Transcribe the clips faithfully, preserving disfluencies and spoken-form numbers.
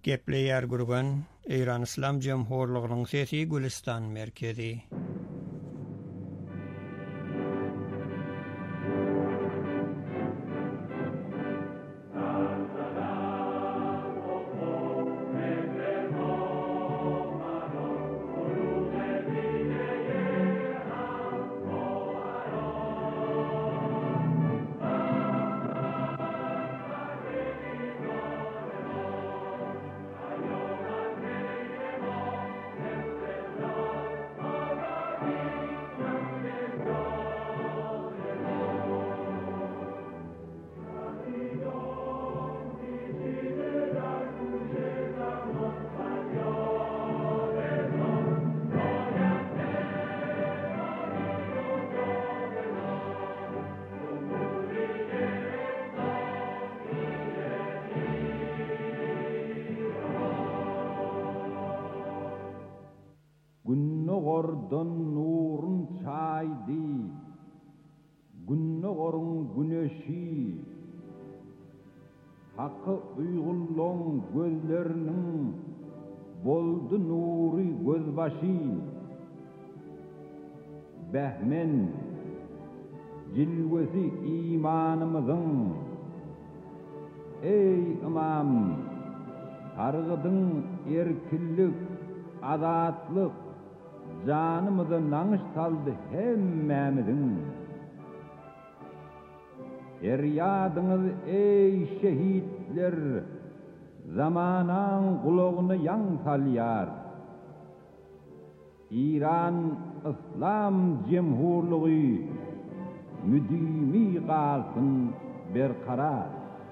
Gepleýär gurgan Eýran Islam Jemhurlygynyň sesi Gülistan merkezi. Günnogordan nurun çaydi, günnogorun güneşi, hakkı uygulloň gözlerinin boldu nuri gözbaşı, behmen cilvesi imanımızın, ey imam, targıdın erkillik, azatlık, canımıza naňyş saldy hemmämizin. Eryadyňyz ey şehitler, zamanan gulagyny ýan salýar. İran İslam Jemhurlygy müdimi galsyn berkarar.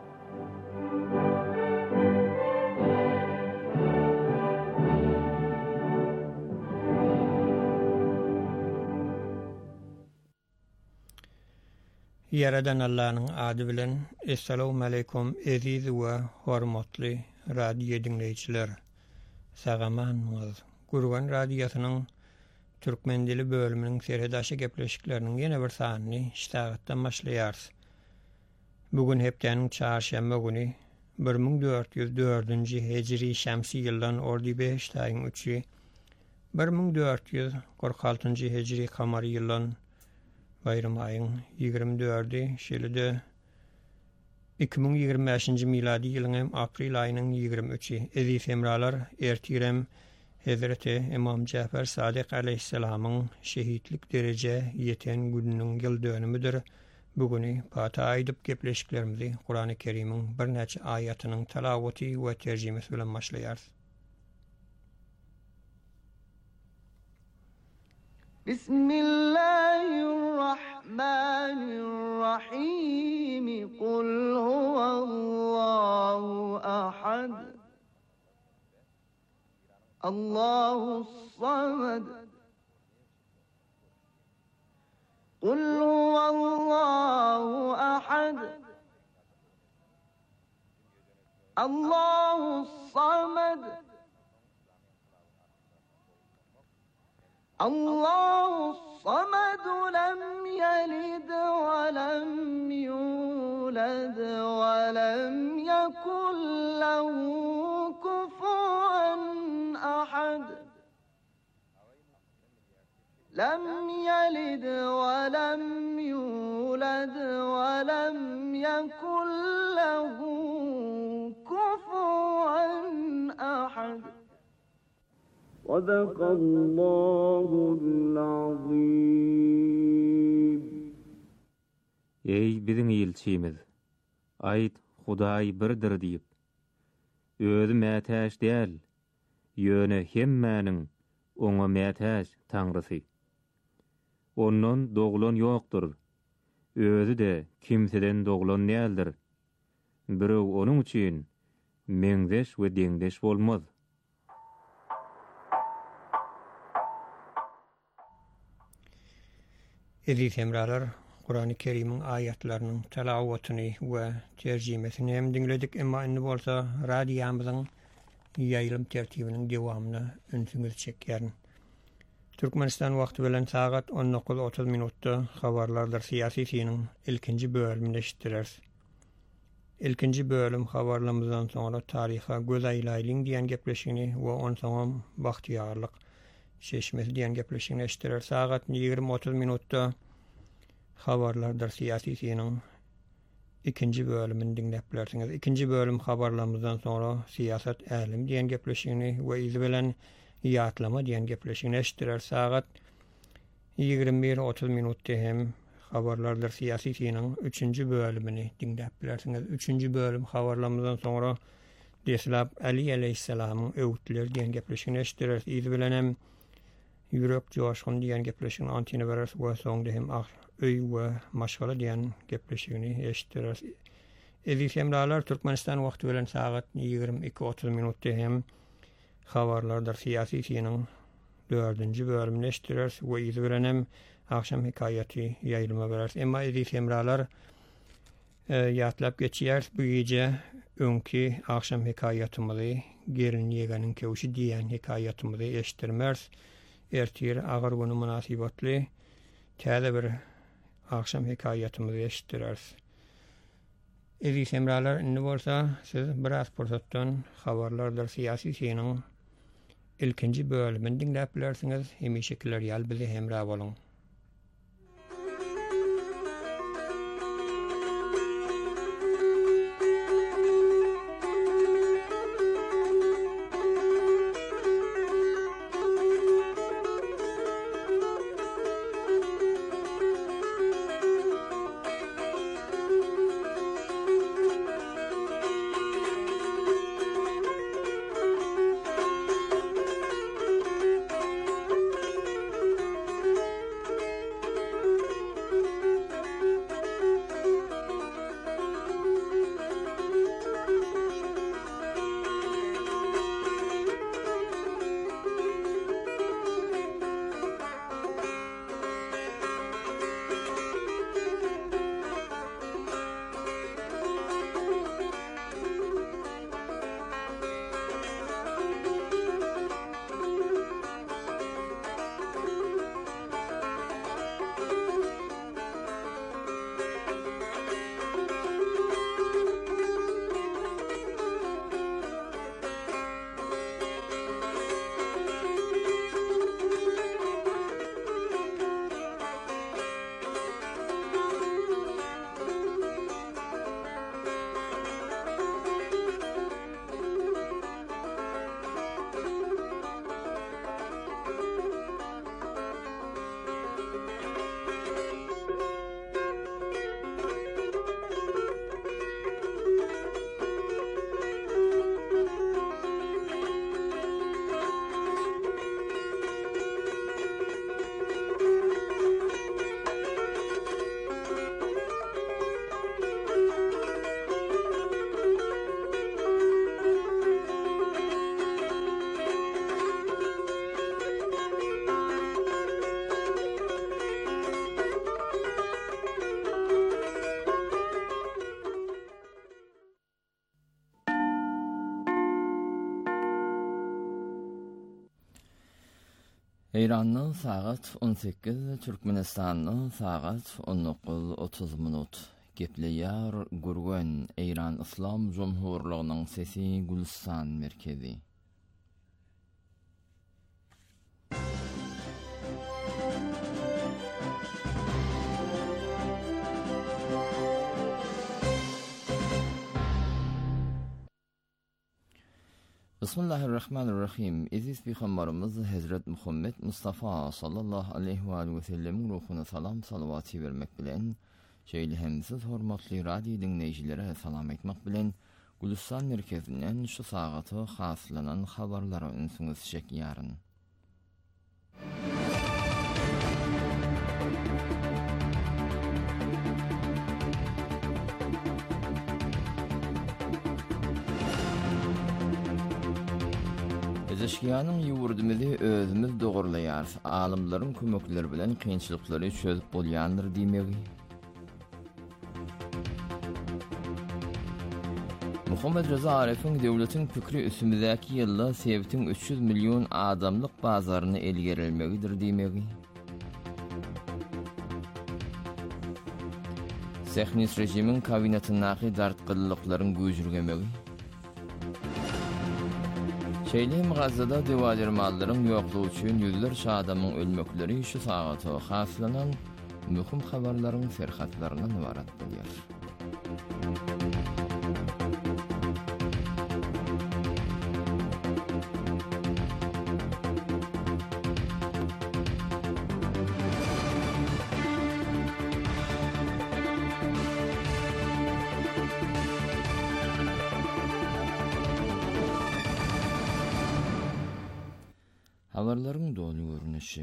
Yaradan Allah'ın adı bilen Esselamu aleykum aziz we hormatly radio dinleýiçiler. Sagamanmyz. Gurgan radiosynyň türkmen dili bölüminiň serhedaşy gepleşikleriniň ýene bir sanyny iştagatdan başlaýar. Bugun hepdeniň çarşamba güni bir ming dört ýüz dördünji hejri şämsi ýyldan ordy beş taýyň üçi bir ming dört ýüz kırk altynji hejri kamary ýyldan bayram aýyň ýygrimi dördi şeýle-de iki ming ýygrimi beşinji miladi ýylyň aprel aýynyň ýygrimi üçi. Aziz hemralar, ertirem Hazreti İmam Cafer Sadiq aleyhisselamyň şehitlik derece ýeten gününiň ýyl dönümidir. Bugüni pata aýdyp gepleşiklerimizi Kur'an-ı Kerim'iň bir neçe aýatynyň talawaty we terjimesi bilen başlaýar. Bismillahirrahmanirrahim. Kul huvallahu ahad. Allahus samad. Kul huvallahu ahad. Allahus samad. Allahus samad lem yelid ve lem yulad ve lem yekun lehu kufuven ahad. Lem yelid ve lem yulad ve lem yekun lehu kufuven ahad. Sadakallahul azim. Ey biziň ilçimiz, aýt Hudaý birdir diýip, özü mätäş däl, ýöne hemmäniň oňa mätäş Taňrysy. Ondan doglan ýokdur, özü de kimseden doglan däldir. Biröw onuň üçin meňzeş we deňdeş bolmaz. Aziz hemralar, Kur'an-ı Kerim'iň aýatlarynyň talawatyny we terjimesini hem dinledik, emma indi bolsa radiýamyzyň ýaýlym tertibiniň dewamyny ünsüňiz çekýär. Türkmenistan wagty bilen sagat on dokuz otuz minutda habarlarlar siyasi siniň ilkinji bölümini eşitdiler. ilkinji bölüm habarlarımızdan sonra tariha göz aylaylyň diýen gepleşigini we on soňam bahtiyarlyk şeşmesi diýen gepleşigini eşitdiler. Sagat ýigirme otuz minutda habarlardır siyasi siyinin ikinci bölümünü dinlep bilersiňiz. İkinci bölüm habarlarımızdan sonra siyasat älim diýen gepleşigini we izi bilen ýatlama diýen gepleşigini eşitdiler. Sagat ýigirme bir otuz minutda hem habarlardır siyasi siyinin üçüncü bölümünü dinlep bilersiňiz. Üçüncü bölüm habarlarımızdan sonra Deslap Ali aleyhisselam'ın öwütleri diýen gepleşigini eşitdiler. Izi bilen hem ýürek joşgun diýen gepleşigini antine berer we soňda hem öý we maşgala diýen gepleşigini eşitdiler. Ezi semralar Türkmenistan wagty bilen sagat ýigirme iki otuz minutda hem habarlardır siyasi siyinin dördüncü bölümünü eşitdiler we izi bilen hem akşam hikayaty ýaýylma berer. Emma ezi semralar e, ýatlap geçýär. Bu gece öňki akşam hikayatymyzy Gerin Ýeganyň kewşi diýen hikayatymyzy eşitdirmez. Ertir agar bunu münasibetli täze bir akşam hikayatymyzy eşitdirer. Ezi semralar indi bolsa siz biraz pursatdan habarlardır siyasi siyinin ilkinji bölümini dinläp bilersiňiz. Hemişekiler ýal bizi hemra boluň. İran'ın saat on sekiz, Türkmenistan'ın saat on dokuz otuz minut. Gepleýär Gurgen, İran İslam Cumhurluğu'nun sesi Gülistan merkezi. Bismillahirrahmanirrahim. Aziz Peygamberimiz Hazret Muhammed Mustafa sallallahu aleyhi ve sellem ruhuna salam salavatı vermek bilen, şeýle hemsiz hormatly radio dinleýijilere salam etmek bilen, Gülistan merkezinden şu sagaty haslanan habarlara ünsüňiz çekýäryn. Eşkiyanyň ýurdumyzy özümiz dogurlaýar, alymlaryň kömekleri bilen kynçylyklary çözüp bolýandyr diýmegi. Muhammed Reza Arif'in döwletiň pikri üstündäki ýylda sebitiň üç yüz milyon adamlyk bazaryny elgerilmegidir diýmegi. Siyonist rejimin kabinetindäki dartgyllyklaryň güýjürgemegi. Şeýle Gazada dewalermallaryň ýoklugy üçin ýüzlerçe adamyň ölmekleri şu sagata haslanan mühim habarlaryň serhatlaryndan ibarat bolýar. Habarlaryň dolu görnüşi.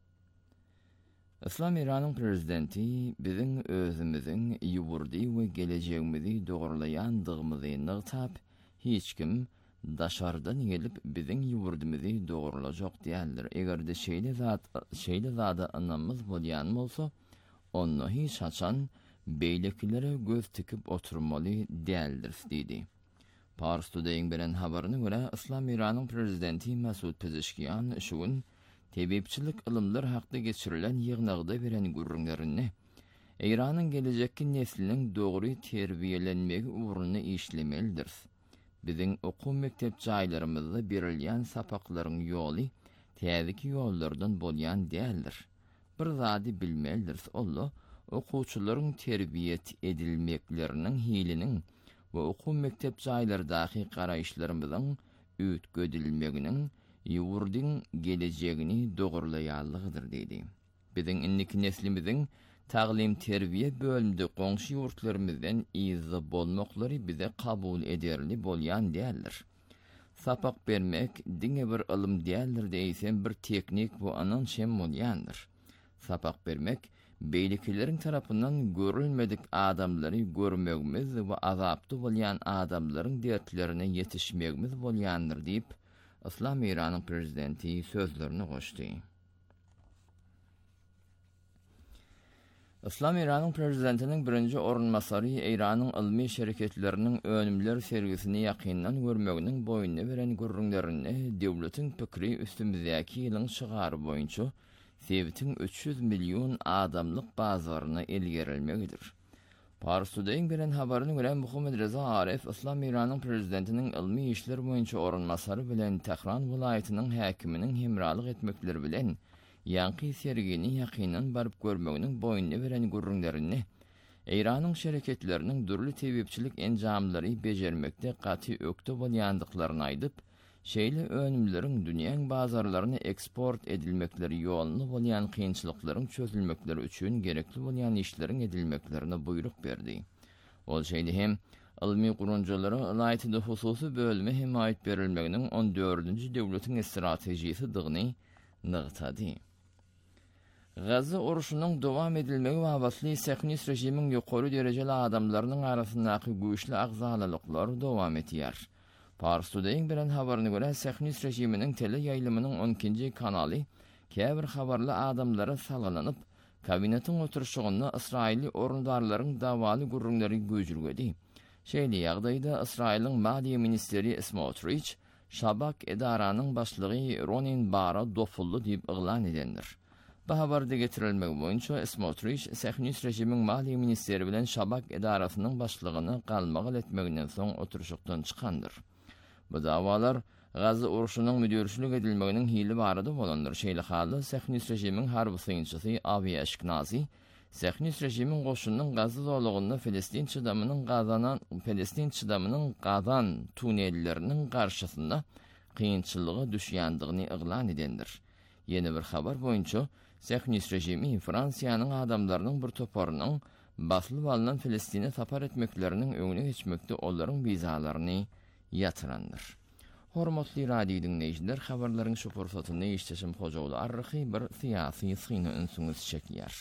İslam İran'ın prezidenti biziň özümiziň ýugurdy we gelejegimizi dogurlayandygymyzy nygtap, hiç kim daşardan gelip biziň ýugurdymizi dogurlajak diýerler. Egerde şeýle zat şeýle zada anamyz bolýan bolsa, onu hiç haçan beýlekilere göz tikip oturmaly diýerler diýdi. Pars Today'ın beren habaryna görä, İslam İran'ın prezidenti Masud Pezeshkian şuň tebipçilik ılımlar hakda geçirilen ýygnagda beren gurrunlaryny İran'ın gelecekki nesliniň dogry terbiýelenmegi uğruna işlemelidir. Biziň okuw mektep jaýlarymyzda berilýän sapaklaryň ýoly täzeki ýollardan bolýan däldir. Bir zady bilmelidir, olla okuwçylaryň terbiýet edilmekleriniň hiliniň we okuw mektep jaýlardaky garaýşlarymyzyň üýtgedilmeginiň ýurdyň gelejegini dogurlaýanlygydyr diýdi. Biziň inniki neslimiziň taglim terbiýe bölümde goňşy ýurtlarymyzdan iýizi bolmaklary bize kabul ederli bolýan däldir. Sapak bermek diňe bir ilm däldir diýsen bir teknik bu anan şem bolýandyr. Sapak bermek beýliklerin tarapyndan görülmedik adamlary görmegimiz we azapdy bolýan adamlaryň dertlerine ýetişmegimiz bolýandyr diýip İslam İran'ın prezidenti sözlerini goşdy. İslam İran'ın prezidentinin birinci orunmasary İran'ın ilmi şirketleriniň önümler sergisini ýakyndan görmeginiň boýuna beren gurrunlaryny döwletiň pikri üstümizäki ýylyň çygary boýunça Sevtiň üç ýüz million adamlyk bazaryna elgerilmegidir. Pars Today'ın beren habaryna görä, Muhammed Reza Arif İslam İran'ın prezidentiniň ilmi işler boýunça orunmasary bilen Tehran vilayatynyň häkiminiň hemralyk etmekleri bilen ýanky sergini ýakyndan baryp görmeginiň boýuna beren gurrunlaryny İran'ın şirketleriniň durly tebipçilik enjamlary bejermekde gaty ökde bolýandyklaryny aýdyp, şeýle önümleriň dünýäň bazarlaryna eksport edilmekleri ýolunu bolýan kynçylyklaryň çözülmekleri üçin gerekli bolýan işleriň edilmeklerine buyruk berdi. Ol şeýle hem ilmi gurunjylara laýyty hususy bölüme himayet berilmeginiň on dördünji döwletiň stratejisi dygyny nygtady. Gaza uruşunyň dowam edilmegi wagtly Siyonist rejimiň ýokary derejeli adamlarynyň arasyndaky güýçli agzalylyklar dowam etýär. Pars Today'ın beren habaryna görä, Siyonist rejiminiň tele ýaýlymynyň on ikinji kanaly käbir habarly adamlara salgylanyp, kabinetiň oturşygyna İsrailli orundarlaryň dawaly gurrunlary göjürgedi. Şeýle ýagdaýda İsrailiň Maliýe ministeri Smotrich, Şabak edaranyň başlygy Ronin Bara dofully diýip yglan edendir. Bu habarda getirilmegi boýunça Smotrich, Siyonist rejimiň Maliýe ministeri bilen Şabak edarasynyň başlygyny galmagal etmeginden soň oturşykdan çykandyr. Bu dawalar Gaza uruşunyň müdürçilik edilmeginiň hili barada bolandyr. Şeýle haly Siyonist rejimiň harby syňçysy Avi Ashkenazi, Siyonist rejimiň goşunynyň Gaza zowlugyny Filistin çydamynyň gazanan Filistin çydamynyň gazan tunelleriniň garşysynda kynçylyga düşýändigini yglan edendir. Ýene bir habar boýunça Siyonist rejimi Fransiýanyň adamlarynyň bir toparynyň baslyp alynan Filistin'e sapar etmekleriniň öňüne geçmekde olaryň bizalaryny yatırandır. Hormatly radio dinleyijiler, habarlaryň şu fursatyny işleşim hojagly arryhy bir syýasy syny ünsüňiz çekýär.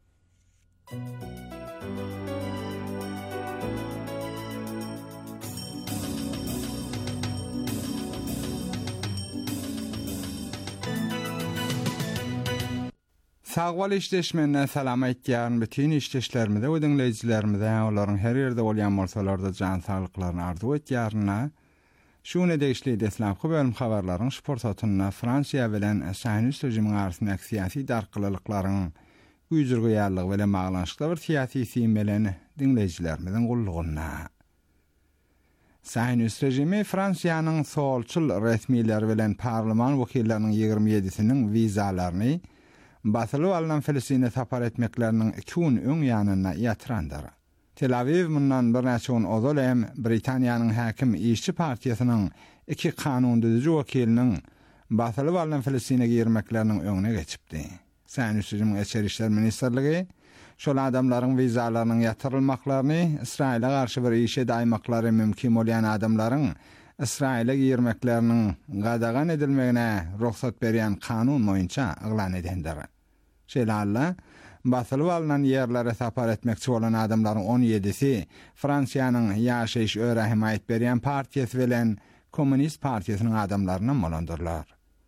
Sagwal işleşmene salam aýtýan bütün işleşlerimize we dinleyijilerimize olaryň her ýerde bolýan bolsalarda jan saglyklaryny arzu etýärna şuňa degişli deslamky bölüm habarlaryň şu fursatyna Fransiýa bilen Siyonist rejimiň arasyndaky syýasy darkylyklaryň güýjürgýarlygy bilen baglanşykda bir siyasi siýmelerini dinleýijilerimizin gullugyna. Saýnus rejimi Fransiýanyň solçul resmiýetleri bilen parlament wekilleriniň ýygrimi ýedisiniň wizalaryny batyly alynan Filistin'e tapar etmeklerinin iki gün öň ýanyna ýatyrandyr. Tel Aviv mundan bir näçe gün ozalem Britaniýanyň häkim işçi partiýasynyň iki kanun düzücü wekiliniň batyly alynan Filistin'e girmekleriniň öňüne geçipdi. Saýnus rejimiň Içeri işler ministrligi şol adamlaryň wizalarynyň ýatyrylmaklaryny Israila garşy bir işe daýmaklary mümkin bolýan adamlaryň Israila girmekleriniň gadagan edilmegine ruhsat berýän kanun boýunça yglan edendir. Şeýle batyly alynan ýerlere sapar etmekçi bolan adamlaryň on ýedisi Fransiýanyň ýaşaýyş öre himayet berýän partiýasy bilen Kommunist partiýasynyň adamlaryny bolandyrlar.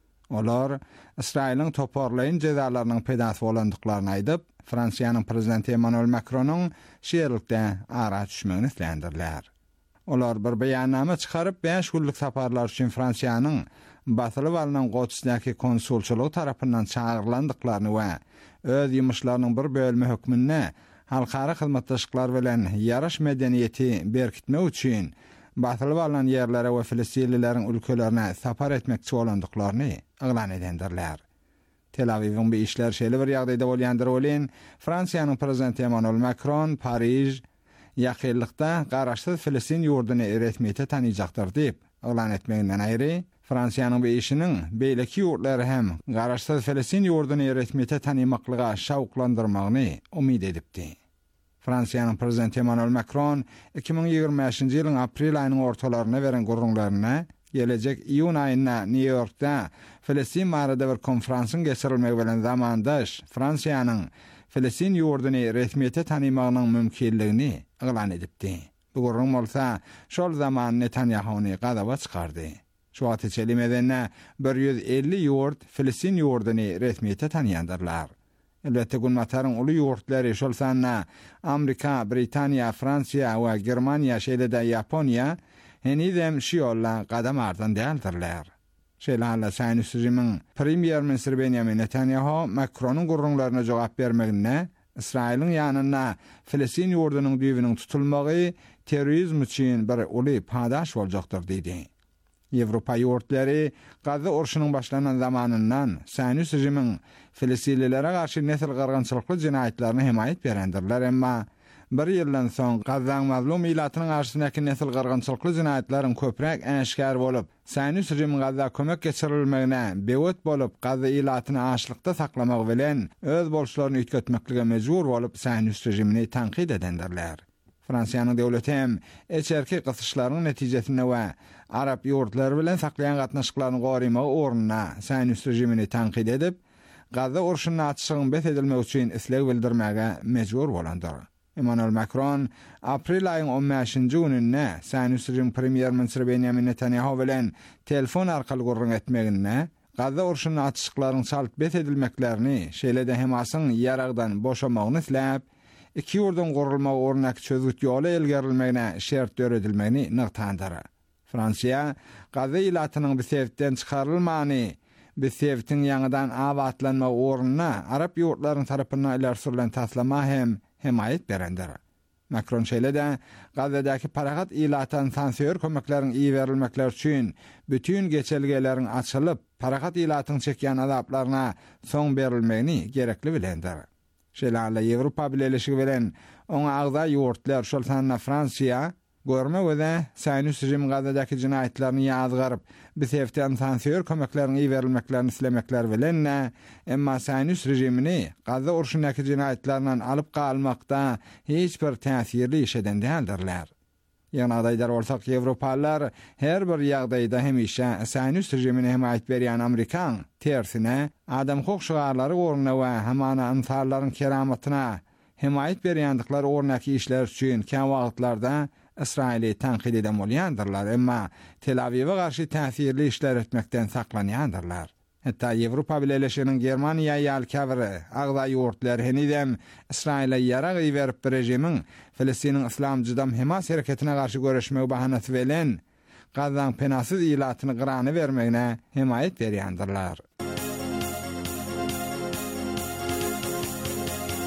Olar Israiliň toparlaýyn jezalarynyň pedasy bolandyklaryny aýdyp, Fransiýanyň prezidenti Emmanuel Macronyň şeýerlikde ara düşmegini islendirler. Olar bir beýannama çykaryp beş günlük saparlar üçin Fransiýanyň batyly alynan Goçsdaky konsulçylygy tarapyndan çağırlandyklaryny we öz ýumuşlarynyň bir bölme hökmünde halkara hyzmatdaşyklar bilen ýaraş medeniýeti berkitmek üçin batyly alynan ýerlere we Filistinlileriň ülkelerine sapar etmekçi bolandyklaryny yglan edendirler. Tel Aviv'in bir işler şeýle bir ýagdaýda bolýandyr bolýan, Fransiýanyň prezidenti Emmanuel Macron Parij ýakynlykda garaşsyz Filistin ýurduny resmiýete tanyjakdyr diýip yglan etmeginden aýry, Fransiýanyň bir işiniň beýleki ýurtlary hem garaşsyz Filistin ýurduny resmiýete tanymaklyga şawklandyrmagyny umyd edipdi. Fransiýanyň prezidenti Emmanuel Macron iki bin ýygrimi beşinji ýylyň aprel aýynyň ortalaryna beren gurrunlaryna gelecek iýun aýynda New York'da Filistin barada bir konferansyň geçirilmegi bilen zamandaş Fransiýanyň Filistin ýurduny resmiýete tanymagynyň mümkinligini yglan edipdi. Bu gurrun bolsa şol zaman Netanyahuny gadaba çykardy. Şu wagt içelimedenne bir yüz elli ýurt Filistin ýurduny resmiýete tanýandyrlar. Elbette günmataryň uly ýurtlary şol sanna Amerika, Britaniýa, Fransiýa we Germaniýa şeýle-de Ýaponiýa henidem şiýolla gadam ardan däldirler. Şeýle Saýnus rejimiň premier ministri Benjamin Netanyahu Macronyň gurrunlaryna jogap bermegine İsrail'in ýanyna Filistin ýurdunyň düýbüniň tutulmagy terrorizm üçin bir uly padaş boljakdyr diýdi. Ýewropa ýurtlary Gaza urşunyň başlanan zamanyndan Saýnus rejimiň Filistinlilere garşy nesil gargançylykly jinaýatlaryny himayet berendirler, emma bir ýyldan soň Gazaň mazlum ýylatynyň garşydaky nesil gargançylykly jinaýatlaryň köprek äşkär bolup, Saýnus rejimi Gaza kömek geçirilmegine bewet bolup, Gaza ýylatyny aşlykda saklamak bilen öz bolşularyny üýtgetmeklige mejbur bolup Saýnus rejimini tanqid edendirler. Fransiýanyň döwleti hem eçerki gysyşlaryň netijesinde we Arap ýurtlary bilen saklayan gatnaşyklaryny gorymak ornuna Saýnus rejimini tanqid edip, Gaza urşunyň açygyny bes edilmek üçin isleg bildirmäge mejbur bolandyr. Emmanuel Macron aprel aýynyň on beşinji gününde Saýnus rejimi premier ministri Benjamin Netanyahu bilen telefon arkaly gurrun etmegine Gaza urşunyň açyklaryny çalyp bes edilmeklerini şeýle-de Hamasyň ýaragdan boşamagyny isläp, iki ýurdun gurulmagy ornak çözgüt ýoly elgerilmegine şert döredilmegini nyktandyr. Fransiýa Gaza ýylatynyň bir sebepden çykarylmany, bir sebepden ýangydan awatlanma ornuna Arap ýurtlarynyň tarapyndan ileri sürülen taslama hem himayet berendir. Macron şeýle-de Gazadaky paragat ýylatan sansiýör kömeklerin iyi berilmekler üçin bütün geçelgeleriň açylyp, paragat ýylatyň çekýän azaplaryna soň berilmegini gerekli bilendir. Şeýle Ýewropa Birleşigi bilen oňa agza ýurtlar şol sanna Fransiýa görme we Saýnus rejimi Gazadaky jinaýatlaryny ýazgaryp, bir sebepden sansiýör kömeklerin iyi berilmeklerini islemekler bilen, emma Saýnus rejimini Gaza urşundaky jinaýatlaryndan alyp galmakda hiç bir täsirli iş eden däldirler. Ýagdaýlar bolsak Ýewropalılar her bir ýagdaýda hemişe Saýnus rejimine himayet berýän Amerikan tersine adam huk şugarlary ornuna we hamana insanlaryň keramatyna himayet berýändikleri ornaky işler üçin kän wagtlarda İsraili tanqid eden bolýandyrlar, emma Tel Aviv'e garşy täsirli işler etmekden saklanýandyrlar. Hatta Ýewropa Birleşiginiň Germaniýa ýalkabry agza ýurtlar henidem Israila ýarag berip bir rejimiň Filistiniň Islamjydam Hamas hereketine garşy göreşmek bahanasy bilen Gazaň penasyz ýylatyny gyrany bermegine himayet berýändyrlar.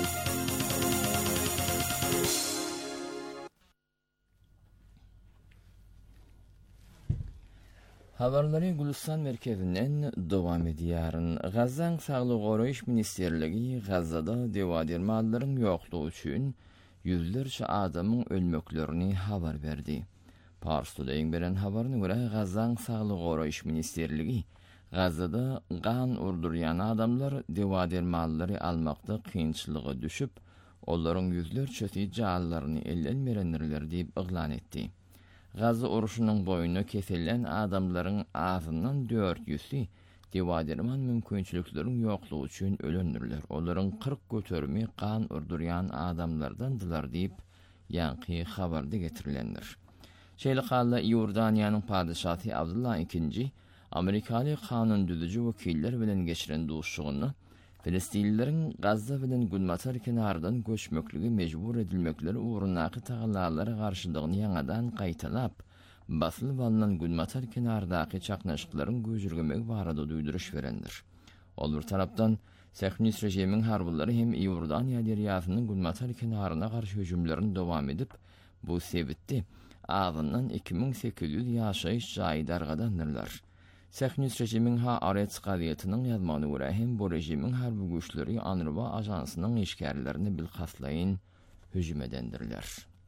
Habarları Gülistan merkezinden devam ediyarın. Gazzaň Saglyk Goraýyş Ministerligi Gazzada dewadirmallaryň ýoklugy üçin yüzlerçe adamyň ölmeklerini habar berdi. Pars Today beren habaryna görä Gazzaň Saglyk Goraýyş Ministerligi Gazzada gan urdurýan adamlar dewadirmallary almakda kynçylyga düşüp, olaryň yüzlerçesi jallaryny ellenmerenler diýip yglan etdi. Gazza uruşunyň boýuna keselen adamlaryň azyndan dört yüzi dewadirman mümkinçilikleriň ýoklugy üçin ölendirler. Olaryň kırk götermi gan urdurýan adamlardandylar diýip ýanky habarda getirilendir. Şeýle halla Ýordaniýanyň padyşahy Abdullah ikinji Amerikaly kanun düzücü wekiller bilen geçiren duşugyny Filistinlileriň Gazza bilen Gulmatar kenardan göçmekligi mejbur edilmekleri uğrundaky tagallarlara garşylygyny ýaňadan gaýtalap, basylyp alynan Gulmatar kenardaky çaknaşyklaryň göjürgemek barada duýduruş berendir. Ol bir tarapdan Sehnis rejimiň harbylary hem Ýordaniýa derýasynyň Gulmatar kenaryna garşy hüjümlerini dowam edip, bu sebitdi azyndan iki bin sekiz ýüz ýaşaýyş jaý dargadandyrlar. Sehnis rejimiň ha arets gaziýetiniň ýazmagyna görä hem bu rejimiň harby güýçleri Anruba ajansynyň işgärlerini bilhaslaýyn hüjüm edendirler.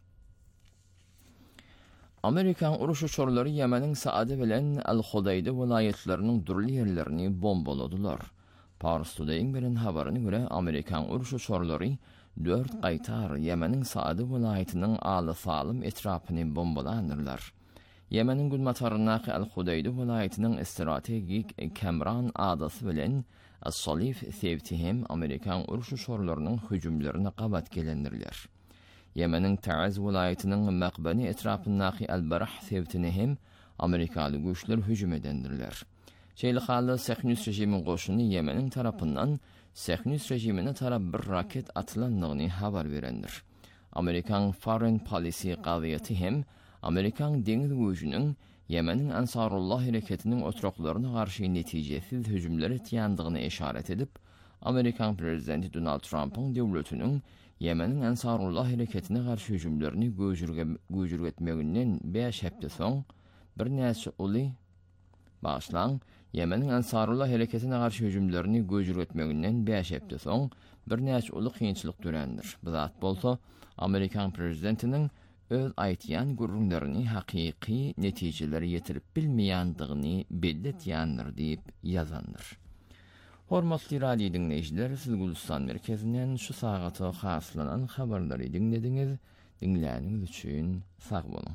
Amerikan uruş uçurlary Ýemeniň Saady bilen Al-Hudayda vilayetleriniň durly ýerlerini bombaladylar. Pars Today beren habaryna görä Amerikan uruş uçurlary dört gaýtar Ýemeniň Saady vilayetynyň aly-salym etrapyny bombalandyrlar. Ýemeniň Gulmatarynaky Al-Hudayda vilayetynyň strategik Kemran adasy bilen As-Salif sebti hem Amerikan uruş uçurlarynyň hüjümlerine gabat gelendirler. Ýemeniň Ta'az vilayetynyň Maqbani etrapyndaky Al-Barah sebtine hem Amerikaly güýçler hüjüm edendirler. Şeýle hally Sehnis rejimiň goşuny Ýemeniň tarapyndan Sehnis rejimine tarap bir raket atylandygyny habar berendir. Amerikan Foreign Policy gaziýeti hem Amerikan deňiz güýjüniň Ýemeniň Ansarullah hereketiniň otraklaryna garşy netijesiz hüjümlere tiýandygyny eşaret edip, Amerikan prezidenti Donald Trump'yň döwletiniň Ýemeniň Ansarullah hereketine garşy hüjümlerini göjürgetmeginden beş hepde soň bir näçe uly başlan Ýemeniň Ansarullah hereketine garşy hüjümlerini göjürgetmeginden beş hepde soň bir näçe uly kynçylyk dürendir. Bu zat bolsa Amerikan prezidentiniň öz aýtýan gurrunlaryny hakyky netijeleri ýetirip bilmeýändigini belletýändir diýip ýazandyr. Hormatly radio dinleýijiler, siz Gülistan merkezinden şu sagata haslanan habarlary dinlediňiz. Dinläniňiz üçin sag bolun.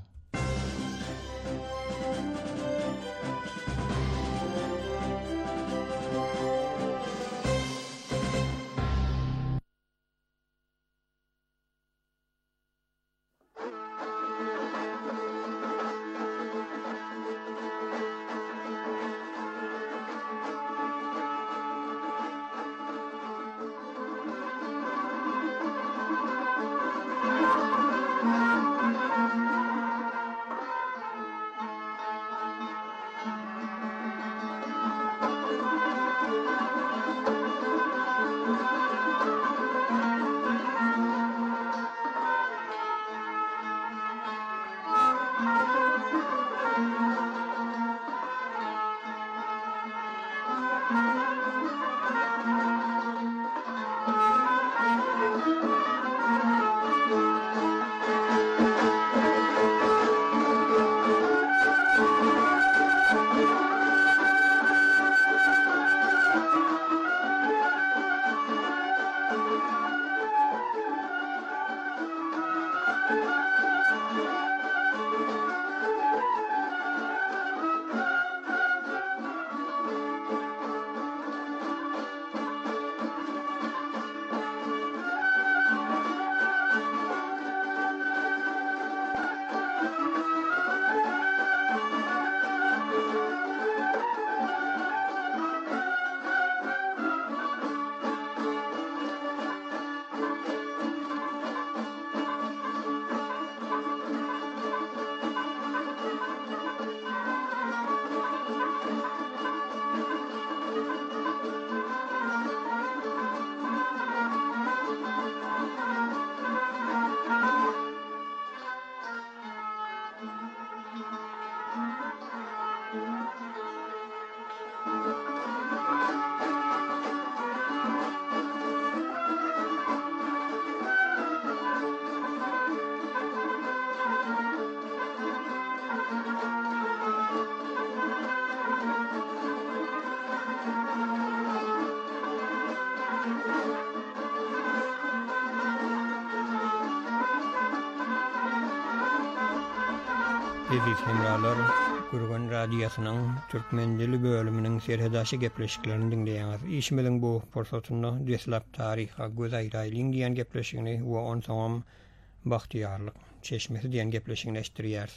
Eziz hemralar, Gurgan Radiosynyň türkmen dili bölüminiň serhedaşy gepleşiklerini dinleýäňiz. Işmeliň bu forsatyny deslap taryha göz aýraýlyň diýen gepleşigini we on soňam Bahtiýarlyk çeşmesi diýen gepleşigini eşdirýäris.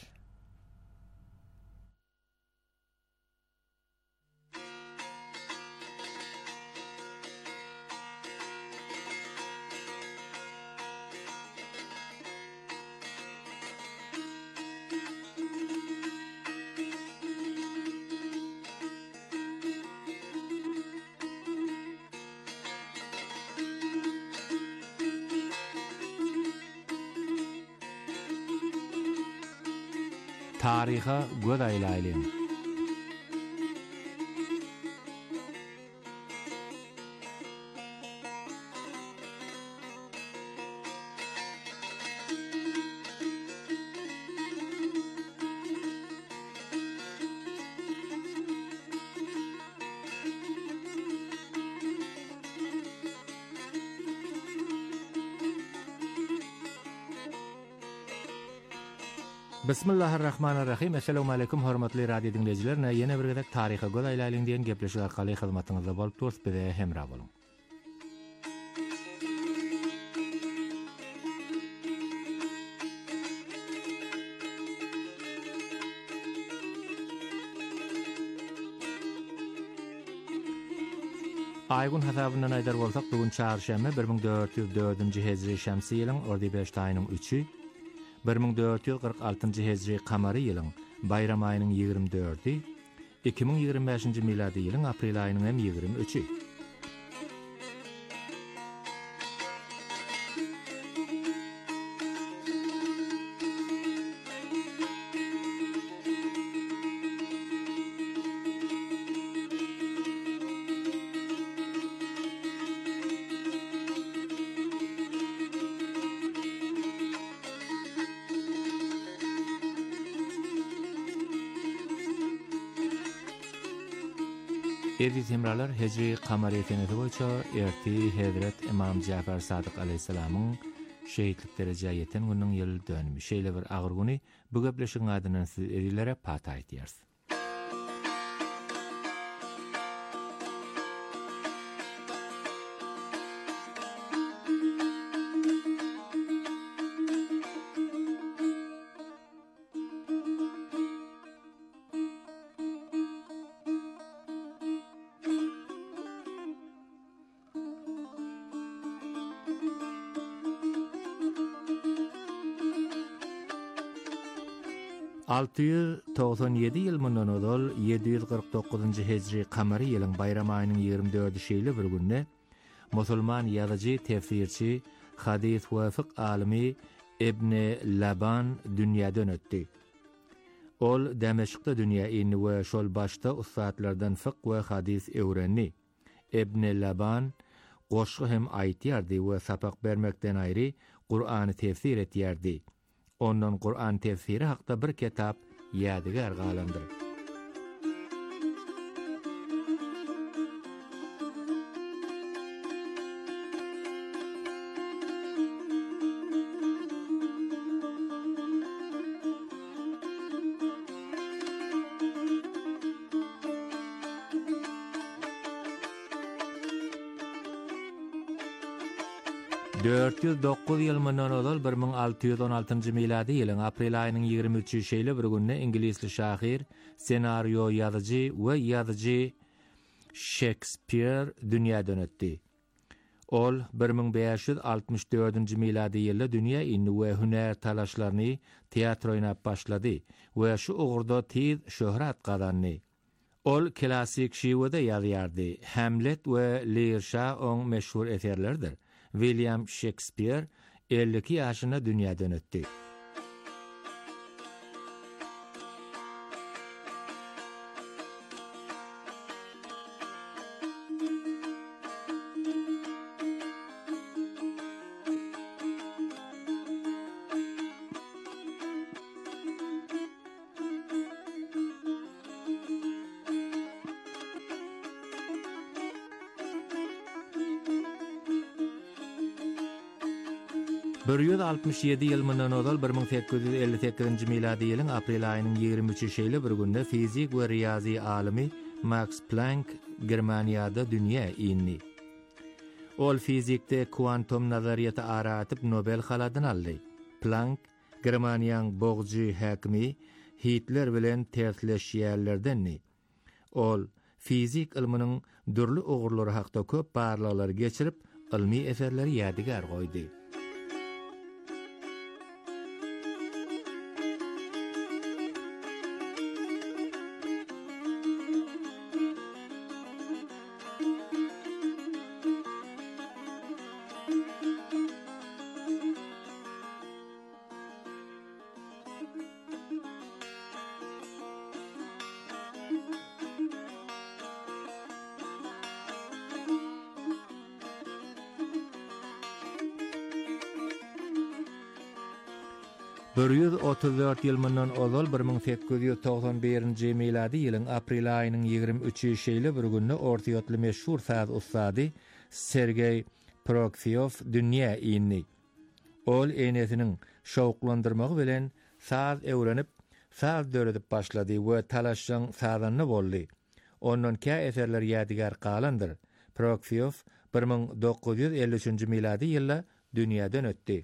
Taryha göz aýlaýlyň. Bismillahirrahmanirrahim. Assalamu alaykum hormatly radio dinleyijiler. Ýene bir gezek taryha göz aýlaýlyň diýen gepleşik arkaly hyzmatyňyzda bolup durýar, bize hemra boluň. Aýgün hasabyna aýdar bolsak, bugün çarşamba bir ming dört ýüz dördünji hejri şämsi ýylyň Ordibeş aýynyň üçi, bir ming dört ýüz kırk altynjy hejri kamary ýylyň bayram aýynyň ýygrimi dördi, iki ming ýygrimi beşinji miladi ýylyň aprel aýynyň hem ýygrimi üçi. Eziz hemralar, Hejri kamary senesi boýunça erti Hazrat Imam Jafer Sadyk aleyhissalamyň şeýitlik derejäge ýeten günüň ýyl dönümi. Şeýle bir agyr güni bu gepleşiň adynyň siz erilere pat aýtýarsyz. alty ýüz togson ýedi ýyl mundan odal ýedi ýüz kırk dokuzunjy hejri kamary ýylyň bayram aýynyň ýygrimi dördi şeýle bir günde musulman ýazyjy, tefsirçi, hadis we fiqh alimi Ibn Laban dünýäden ötdi. Ol Dameşkda dünýä indi we şol başda ustadlardan fiqh we hadis öwrenni. Ibn Laban goşgy hem aýtýardy we sapak bermekden aýry Qur'any tefsir etýärdi. Ondan Qur'an tefsiri hakda bir kitap ýadygar galandyr. dört ýüz dokuz ýyl mundan odal bir ming alty ýüz on altynjy miladi ýylyň aprel aýynyň ýygrimi üçi şeýle bir günde ingilisli şahyr, senaryo ýazyjy we ýazyjy Shakespeare dünýäden ötdi. Ol bir ming beş ýüz altymyş dördünji miladi ýylda dünýä indi we hüner talaşlaryny teatr oýnap başlady we şu ugurda tiz şöhrat gazandy. Ol klassik şiwede ýazýardy. Hamlet we Lear Shah oň meşhur eserlerdir. William Shakespeare elli iki ýaşyna dünýäden ötdi. bir yüz altmış ýedi ýyl mundan ozal bir ming sekiz yüz elli sekizinji miladi ýylyň aprel aýynyň ýygrimi üçinji şeýle bir günde fizik we riýazy alimy Max Planck Germaniýada dünýä ýyny. Ol fizikde kuantum nazariýaty aratyp Nobel haladyny aldy. Planck Germaniýanyň bogjy häkimi Hitler bilen tersleşýärlerdenni. Ol fizik ilminiň dürli ogurlary hakda köp barlyklar geçirip ilmi eserleri ýadygar goýdy. bir yüz otuz dört ýyl mundan ozal bir ming sekiz yüz togsan birinji miladi ýylyň aprel aýynyň ýygrimi üçinji şeýle bir günde orta ýotly meşhur saz ustady Sergey Prokofiev dünýä ýyny. Ol enesiniň şowklandyrmagy bilen saz öwrenip, saz döredip başlady we talaşyň sazanyny boldy. Ondan kä eserler ýadygar galandyr. Prokofiev bir ming dokuz yüz elli üçinji miladi ýylda dünýäden ötdi.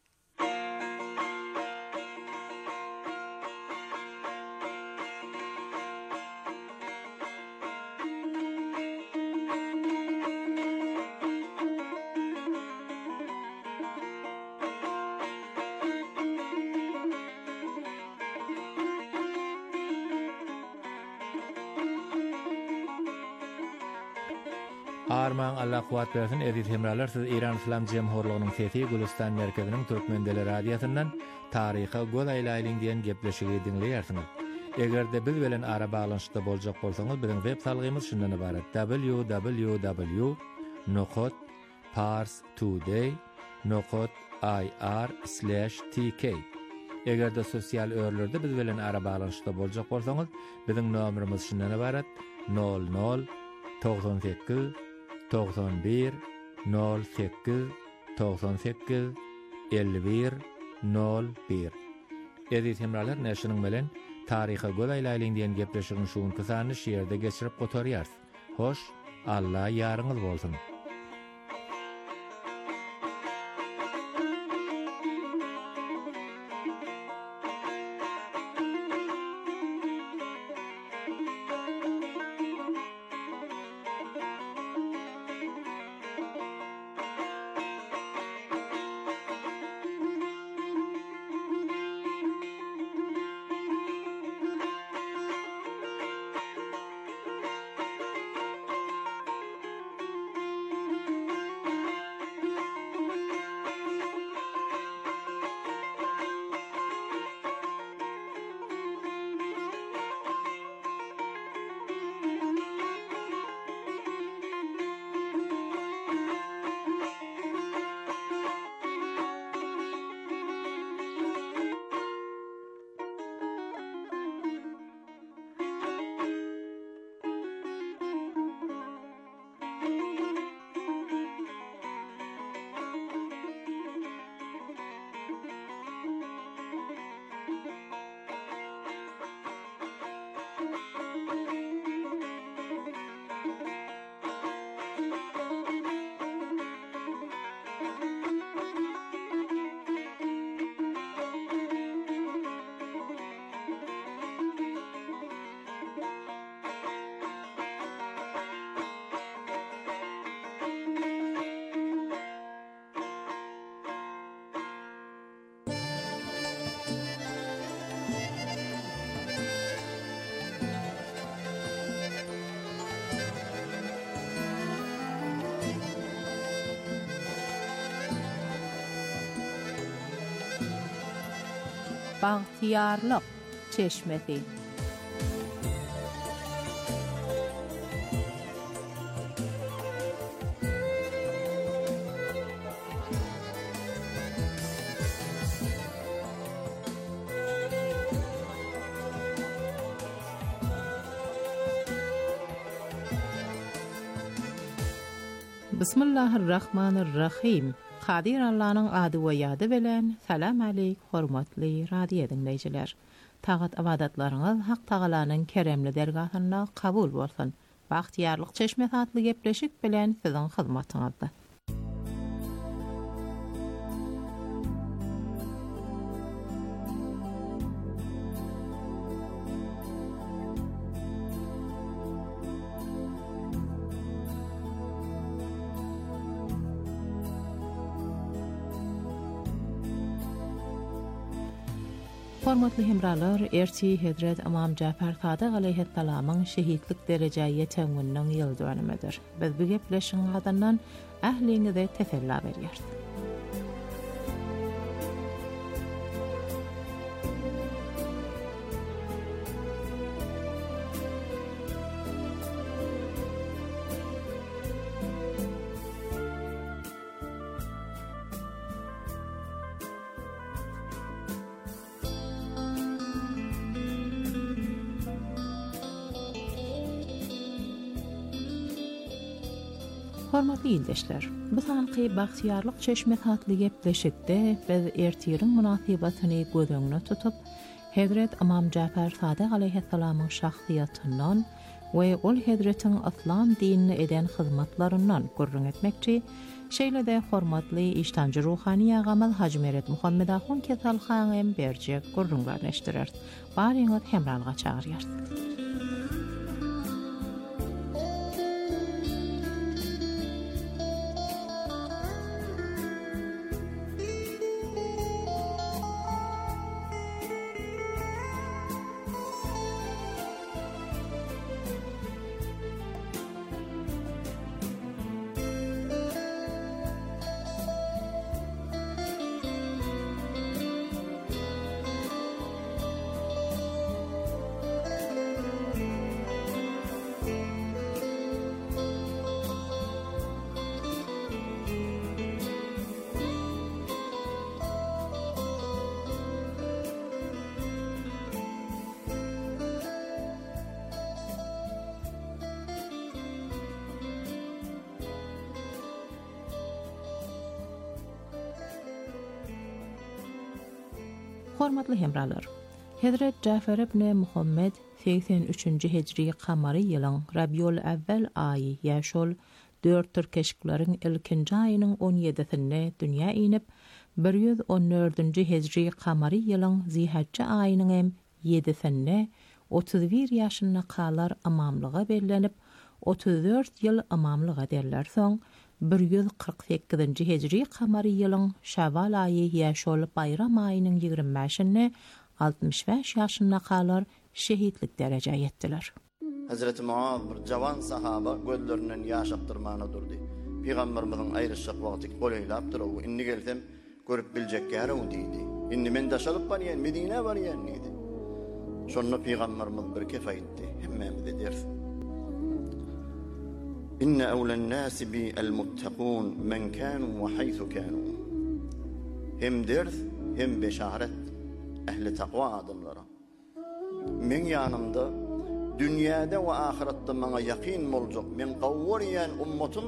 Arman Allah kuwat bersin edit hemralar siz İran İslam Jemhurluğunyň sesi Gülistan merkeziniň Türkmen dili radiýasyndan taryha göz aýlaýlyň diýen gepleşigi dinleýärsiňiz. Egerde biz bilen ara baglanyşda boljak bolsaňyz biziň web salgymyz şundan ibaret: w w w nokta pars today nokta i r slash t k. Egerde sosial örlerde biz bilen ara baglanyşda boljak bolsaňyz biziň nomerimiz şundan ibaret: nol nol togson sekiz togson bir nol sekiz togson sekiz elli bir nol bir. Edit hemralar näşiniň bilen taryha göz aýlaýlyň diýen gepleşigin şuň kysany şeýerde geçirip gotarýar. Hoş, Allah ýaryňyz bolsun. Bahtiyarlyk çeşmesi. Bismillahirrahmanirrahim. Kadir Allah'ın adı ve yadı bilen salam aleyk hormatly radio dinleyiciler. Tağat avadatlarınız Hak Tağalanın keremli dergahında kabul bolsun. Baxtiyarlyk çeşme tatlı gepleşik bilen sizin hizmetinizde. Hormatly hemralar, erti Hedret Imam Cafer Sadık aleyhisselam'ın şehitlik dereceye yeteğinin yıl dönümüdür. Biz bu gepleşin adından ähliňize tesella berýär. Hormatly ýoldaşlar, bu sanky baxtiyarlyk çeşme tatly gepleşikde biz ertirin munasabatyny göz öňüne tutup, Hedret Imam Cafer Sadık aleyhisselam'ın şahsiýatynyň we ol Hedretin İslam dinine eden hyzmatlaryndan gurrun etmekçi, şeýle-de hormatly işlemci ruhani ýagamyz Haji Meret Muhammed Ahun Kesalxanem berjek gurrun garneşdirer. Baryňyz hemralga çagyrýar. Hormatly hemralar, Hedret Cafer ibn Muhammed seksen üçinji hicri kamary ýylyň Rabiul Awwal aýy ýaşol dört türkeşiklaryň ilkinji aýynyň on ýedisinde dünýä inip, bir ýüz on dördünji hicri kamary ýylyň Zilhijja aýynyň hem ýedisinde otuz bir ýaşyna kalar imamlyga bellenip, otuz dört ýyl imamlyga derler soň, bir ýüz kırk sekizinji hicri kamary ýylyň Şawwal aýy ýaşol bayram aýynyň ýigirme beşinde altmış beş ýaşyna kalar şehitlik derece yetdiler. Hazreti Muaz bir jawan sahaba gözlerinden ýaş akdyrmana durdy. Peygamberimiziň aýryşyk wagty goleýlap durup, inni gelsem görüp biljek gäre diýdi. Inni men daşalyp barýan Medine barýan diýdi. Şonu Peygamberimiz bir kef aýtdy. Hemmemize dersin. إن أولى الناس بالمتقون من كانوا وحيث كانوا. Hem ders hem beşaret ehli takva adamlara. Men yanımda dünyada ve ahirette bana yakin boljak men gawwuryan ummatym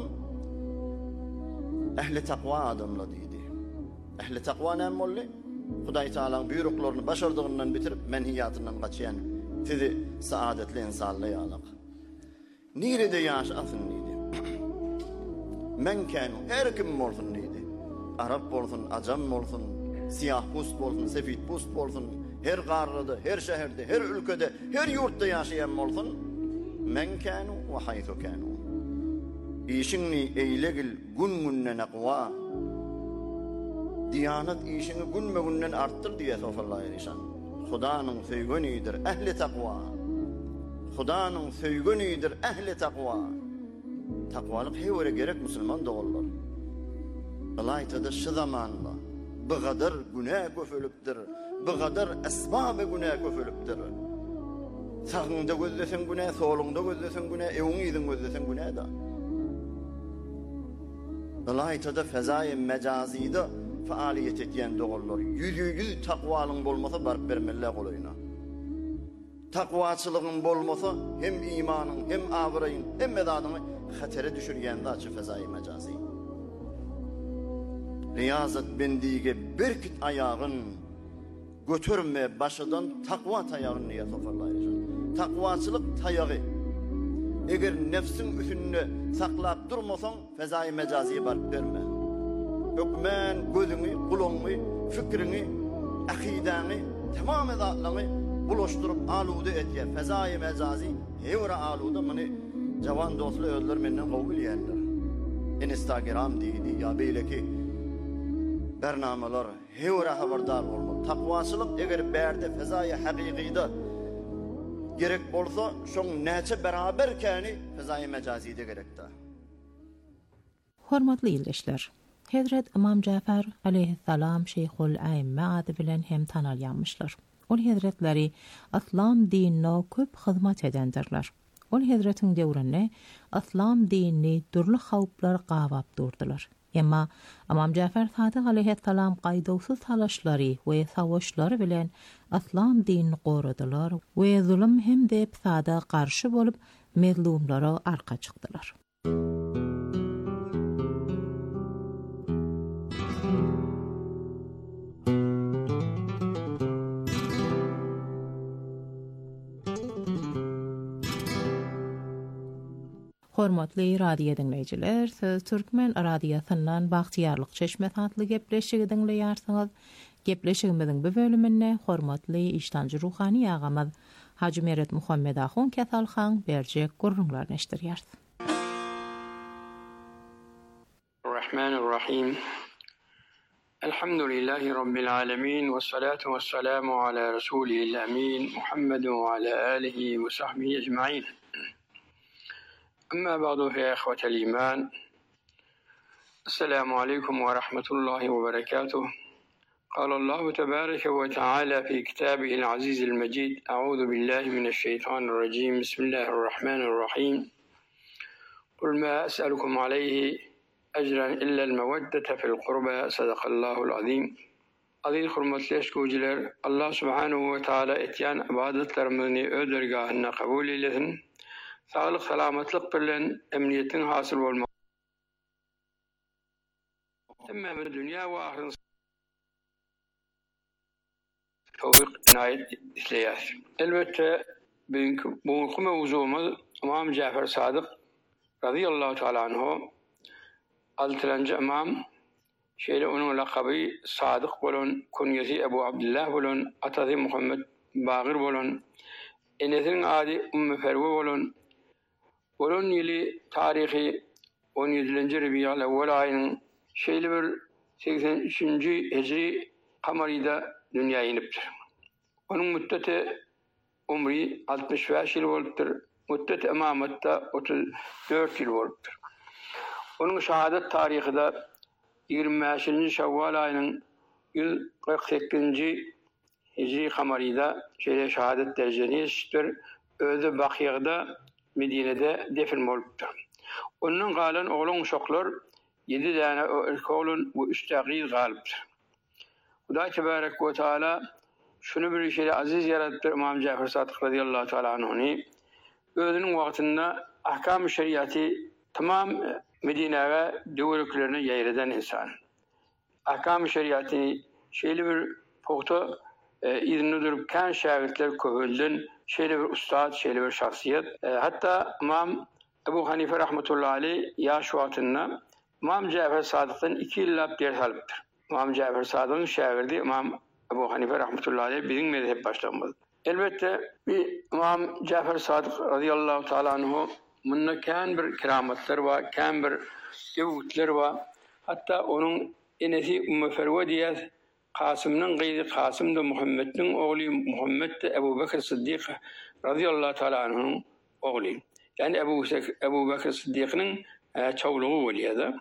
ehli takva adamlar diýdi. Ehli takva näme boldy? Hudaý Taalaň buyruklaryny başardygyndan bitirip menhiyatyndan gaçýan sizi saadetli insanlar ýalyk. Nirede ýaşasyn diýdi. Men kanu her kim bolsun diýdi. Arap bolsun, ajam bolsun, siyah pust bolsun, sefit pust bolsun, her garryda, her şäherde, her ülkede, her ýurtda ýaşaýan bolsun. Men kanu we haythu kanu. İşini eýlegil gün-günden aqwa. Diyanat işini gün-günden artdyr diýe sofalar ýaşan. Hudaanyň söýgenidir ehli takwa. Hudaanyň söýgenidir ehli takwa. Takwalyk hewere gerek musulman dogullar. Alaytada şu zamanda bu kadar günah köpülüpdir, bu kadar esbab-ı günah köpülüpdir. Sağında gözlesen günah, solunda gözlesen günah, ewiňizden gözlesen günah da. Alaytada fezai mecazida faaliyet etýän dogullar. Yüz-yüz takwalyň bolmasa barp bermeler golaýna. Takwaçylygyň bolmasa hem imanyň, hem awraýyň, hem medadyny hatere düşürýän daçy fezai mejazi. riyazat bendiğe bir kit ayağın götürme başıdan takva tayağını niye toparlayacak. Takvaçılık tayağı. Eğer nefsin üstünde saklap durmasan fezai mecaziye barıp verme. Ökmen gözünü, kulağını, fikrini, akidani, tamamen aklını bulaştırıp alude etiye. Fezai mecazi hevra alude mani cavan dostlu ödler menden kovul yerler. Instagram deydi ya beyleki bernameler hevra haberdar olmalı. Takvaçılık eğer berde fezai hakikide gerek bolsa şoň näçe beraber käni fezai mecazide gerekde. Hormatly ýerleşler. Hazrat İmam Cafer aleyhissalam Şeyhul A'imme ady bilen hem tanalýanmışlar. Ol hazretleri İslam dinine köp hyzmat edendirler. Ol hazretin döwründe İslam dinini durly hawplar gawap durdular. Emma İmam Cafer Sadık aleyhissalam gaýdawsuz talaşlary we savaşlary bilen İslam dinini gorudylar we zulüm hem de fasada garşy bolup mezlumlara arka çykdylar. Hormatly radio dinleyijiler, siz Türkmen radiosundan Bagtyarlyk Çeşme adly gepleşigi dinleýärsiňiz. Gepleşigimiziň bu bölüminde hormatly iştancı ruhani ağamyz Hacı Meret Muhammed Ahun Ketalhan berjek gurrunlar neşdirýär. Rahmanirrahim. Elhamdülillahi Rabbil alemin ve salatu ve selamu ala Resulihil amin Muhammedun ve ala alihi ve sahbihi ecma'in. Amma ba'du ya ihvetel iman. Esselamu aleyküm ve rahmetullahi ve berekatuh. قال الله تبارك وتعالى في كتابه العزيز المجيد أعوذ بالله من الشيطان الرجيم بسم الله الرحمن الرحيم قل ما أسألكم عليه أجرا إلا المودة في القربى صدق الله العظيم. Aziz hürmetli eşkuciler, Allah subhanahu ve teala etyan ibadetlerimizni ödergahına kabul eylesin. Sağlık, selametlik bilen emniyetin hasıl olmak. Temmem dünya ve ahiret tawfik inayet isleyas. Elbette bugünkü mevzumuz İmam Cafer Sadık radıyallahu teala anhu altıncı imam şeýle onun lakabı Sadık bolan, kunyesi Ebu Abdullah bolan, atası Muhammed Bagir bolan, enesinin ady Ümmü Ferve bolan. Bolan ýyly tarihi on ýedinji Rabiul Awwal aýynyň şeýle bir seksen üçinji hicri kamarida dünya inipdir. Onun müddeti umri altmış beş yıl bolupdyr. Müddeti imamatta otuz dört yıl bolupdyr. Onun şahadet tarihinde yirmi beşinji Şevval aýynyň yüz kırk sekizinji hicri kamarida şeýle şahadet derecesini ýetişdir. Özü Bakyýada Medine'de defin bolupdyr. Onun galan oğlun şoklar yedi tane oğlun bu üç taqiz galypdyr. Hudaý tebarek ve teala şunu bir şeyle aziz yaratdı İmam Cafer Sadık radıyallahu teala anhu'ni özünün vaktinde ahkam-ı şeriatı tamam Medine'ye döwürüklerine yaýradan insan. Ahkam-ı şeriatı şeyli bir pokta e, izni durup kan şagirtler köhüldün, şeyli bir ustad, şeyli bir şahsiyet. E, hatta İmam Ebu Hanife rahmetullahi aleyh yaş wagtynda İmam Cafer Sadık'tan iki ýyllap ders alypdyr. İmam Cafer Sadık'ın şagirdi İmam Ebu Hanife rahmetullahi aleyh bizim mezhep başlanmadı. Elbette bir İmam Cafer Sadık radıyallahu teala anhu bununla kan bir kerametler var, kan bir evutlar var. Hatta onun enesi Ümmü Ferve diye Kasım'ın gıydı Kasım da Muhammed'in oğlu Muhammed de Ebu Bekir Sıddık radıyallahu teala anhu'nun oğlu. Yani Ebu, Ebu Bekir Sıddık'ın e, çavluğu oluyordu.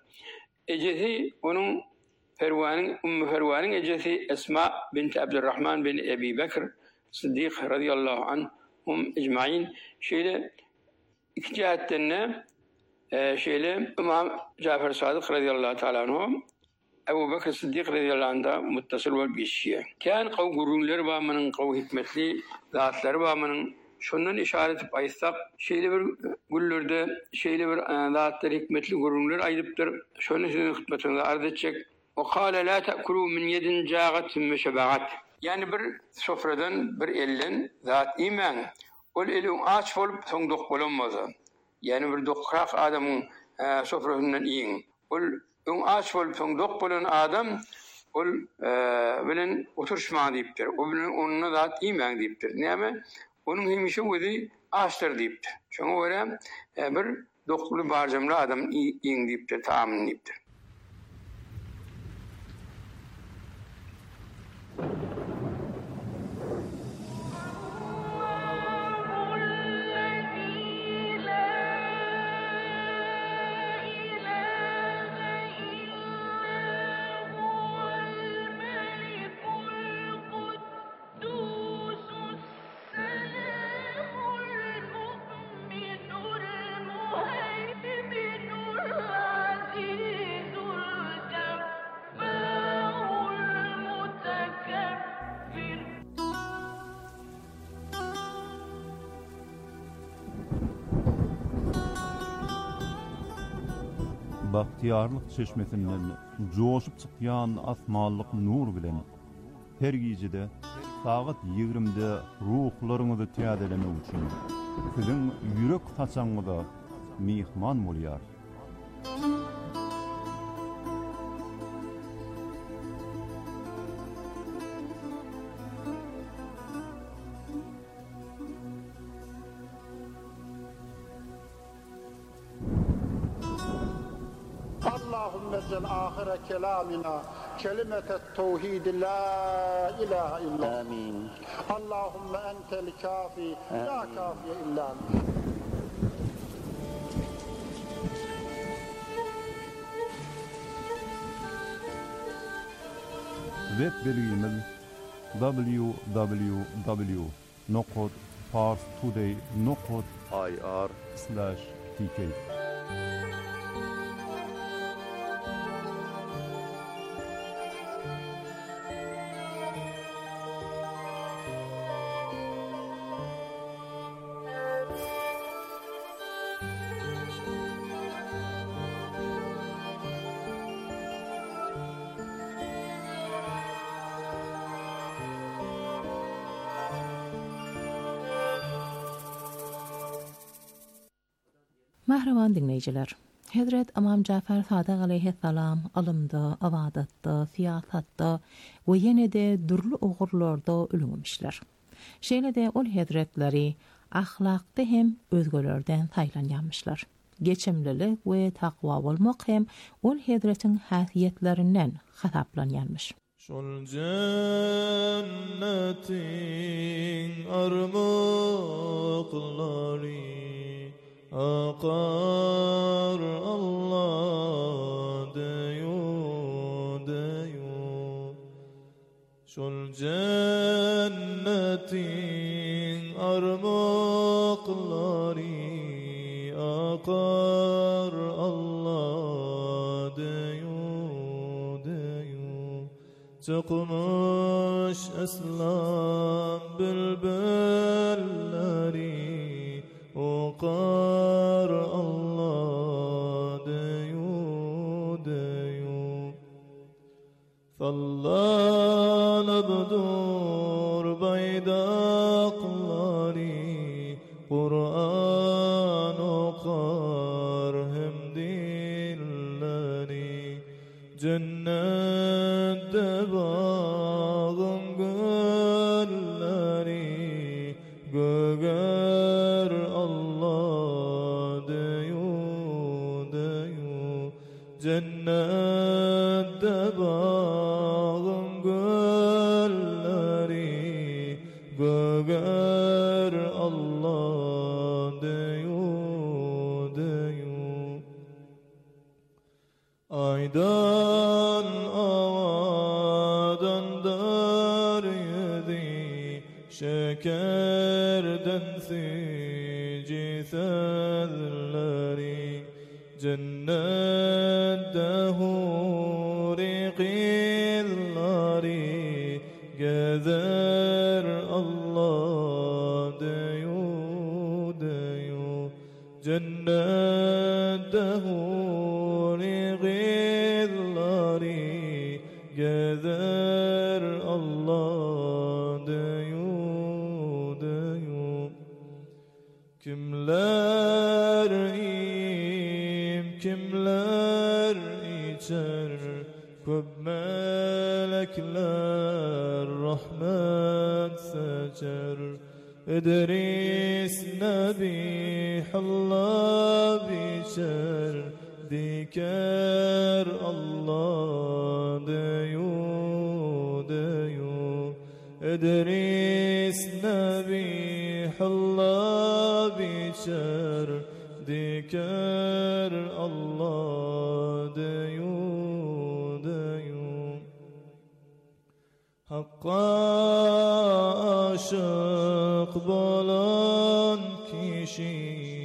Ecesi onun Fervanın, Ümmü Fervanın ecesi Esma binti Abdurrahman bin Ebi Bekir Sıddık radıyallahu anhum ecmaîn. Şöyle iki cihetten ne? E, şöyle İmam Cafer Sadık radıyallahu teala anhu Ebu Bekir Sıddık radıyallahu anh'da muttasıl ve bir Kan kav gururları bağımının, kav hikmetli zatları bağımının şundan işaret edip ayısak, şeyli bir güllerde, şeyli bir zatları hikmetli gururları ayırıptır. Şunun sizin hikmetinizi arz edecek. وقال لا تأكلوا من يد جاغت ثم شبعت. Yani bir sofradan bir ellen zat iman. Ol elin aç bolup soň dok bolanmaza. Yani bir dokrak adamın e, sofrasından yiyin. Ol ön aç bolup soň dok bolan adam ol e, bilen oturuşma diýipdir. O bilen onunla zat iman diýipdir. Näme? Onun hemişe özi açtır diýipdir. Şoňa görä e, bir dokly barjamly adam yiyin diýipdir, taamyn diýipdir. Bahtiyarlık çeşmesinden coşup çıkyan asmanlık nur bilen her gecede saat yigrimde ruhlarınızı tiyadeleme üçün sizin yürek taçanıda mihman bolyar. اللهم اجعل آخر كلامنا كلمة التوحيد لا إله إلا آمين. اللهم أنت الكافي لا كافي إلا أنت. Web bilgimiz w w w nokta pars today nokta i r slash t k. Mahraman dinleyiciler, Hazret İmam Cafer Sadık aleyhisselam alımda, avadatda, siyasatta ve yine de dürlü oğurlarda ölüngümüşler. Şeýle de ol hazretleri ahlakda hem özgölerden saylanyanmışlar. Geçimlilik ve takva bolmak hem ol hazretin hasiyetlerinden hasaplanyanmış. Şol cennetin armaqlari Akar Allah deyo deyo Şol cennetin armaqlari Akar Allah deyo deyo Çıkmış eslam bülbülleri Okar Allah deyo deyo Sallanıbdur baydakları Kur'an okar hem dilleri Cennette bağın gülleri Göger Allah deyo deyo Cennette bağın gülleri Göger Allah deyo deyo Aydan avadan dar yedi Şekerden sici sözleri Cennette huri qilleri Gezer Allah deyo deyo Cennette huri qilleri yer içer, köp melekler rahmet seçer. İdris Nebihullah biçer, diker Allah deyu deyu. İdris Nebihullah biçer, diker Allah deyu deyu. Hakka aşık bolan kişi